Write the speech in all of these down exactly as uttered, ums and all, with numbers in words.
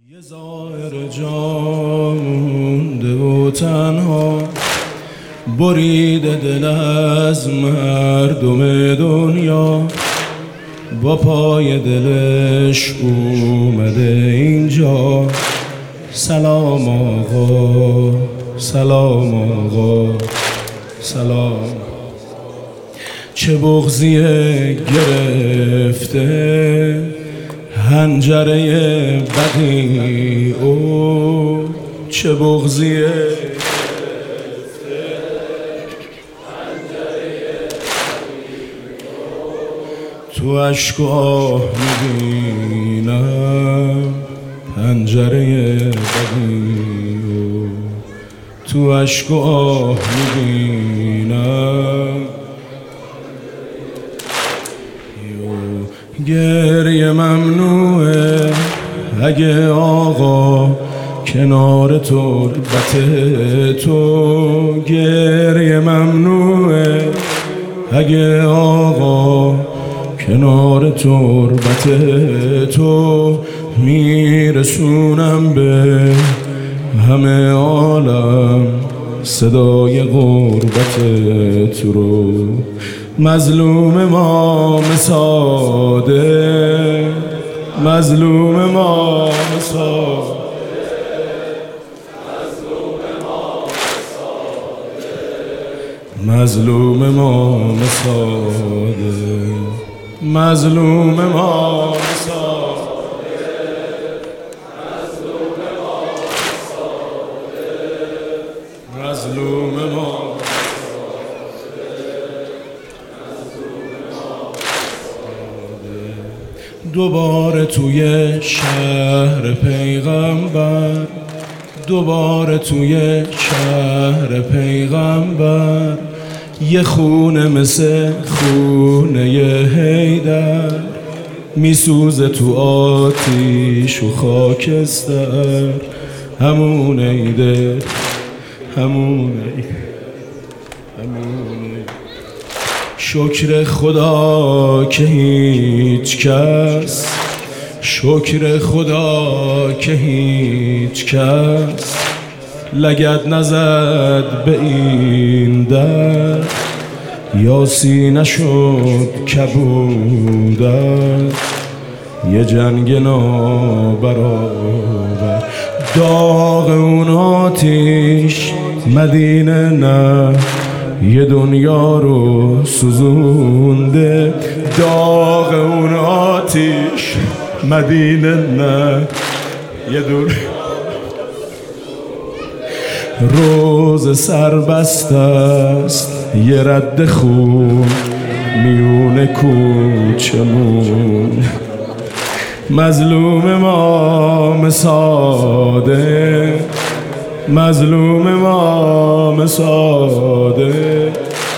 یه ظاهر جا مونده و تنها بریده دل از مردم دنیا، با پای دلش اومده اینجا. سلام آقا، سلام آقا، سلام. چه بغضیه گرفته حنجره بدی او، چه بغضیه گرفته حنجره بدی او. تو عشق و آه میبینم پنجره بدی او، تو عشق و آه میبینم. گریه ممنوعه اگه آقا کنار تربت تو، گریه ممنوعه اگه آقا کنار تربت تو. میرسونم به همه عالم صدای غربت تو رو. مظلوم ما ساده، مظلوم ما ساده، مظلوم ما ساده، مظلوم ما ساده، مظلوم ما. دوباره توی شهر پیغمبر، دوباره توی شهر پیغمبر، یه خونه مثل خونه حیدر میسوزه تو آتیش و خاکستر. همون عیده، همون عیده، همون عیده. شکر خدا که هیچ کس، شکر خدا که هیچ کس لگد نزد به این در، یاسی نشد کبودت یه جنگ نابرابر. داغ اون آتیش مدینه نه یه دنیا رو سوزونده، داغ اون آتیش مدینه نه یه دنیا. روز سربست است یه رد خون میون کوچمون. مظلوم ما ساده، مظلوم ما ساده.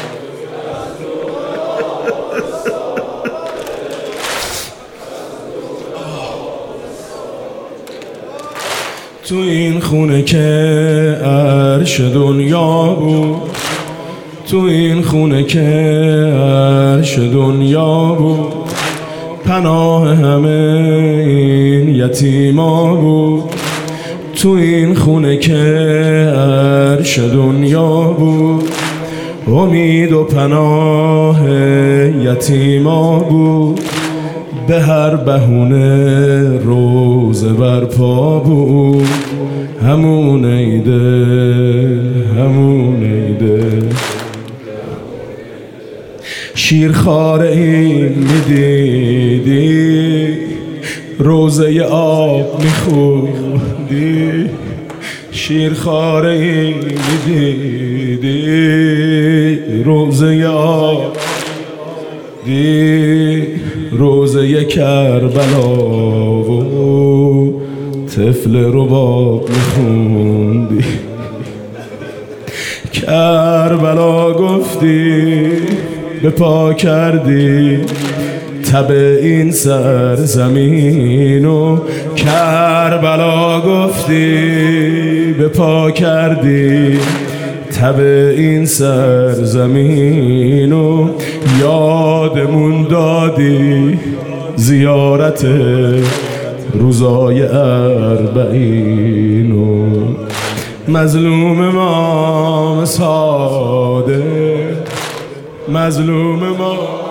تو این خونه که عرش دنیا بود، تو این خونه که عرش دنیا بود، پناه همه این یتیما بود. تو این خونه که عرش دنیا بود، امید و پناه یتیما بود. به هر بهونه روزه برپا بود. همون عیده، همون عیده. شیرخواره این میدیدی، روزه آب میخوردی. شیرخواره این میدیدی، روزه آب دی، روزه کربلا و طفل رباب میخوندی. کربلا گفتی به پا کردی تب این سرزمینو. کربلا گفتی به پا کردی تب این سرزمینو. یادمون دادی زیارت روزای اربعین و مظلوم امام صادق، مظلوم ما